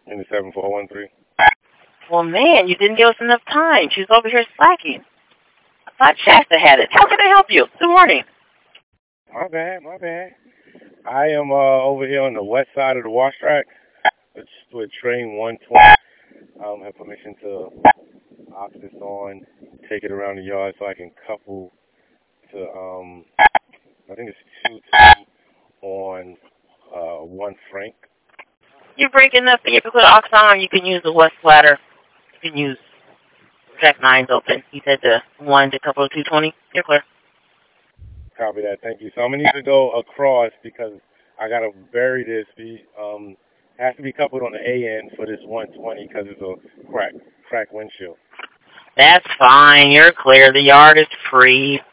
In the 7413. Well, man, you didn't give us enough time. She was over here slacking. I thought Shasta had it. How can I help you? Good morning. My bad. I am over here on the west side of the wash track with train 120. Have permission to ox this on, take it around the yard so I can couple to I think it's 2 on 1 Frank. You're breaking up. If you put ox on, you can use the west ladder. You can use track 9's open. You said the 1 to couple of 220. You're clear. Copy that. Thank you. So I'm gonna need to go across because I gotta bury this. Has to be coupled on the A end for this 120 because it's a crack windshield. That's fine. You're clear. The yard is free.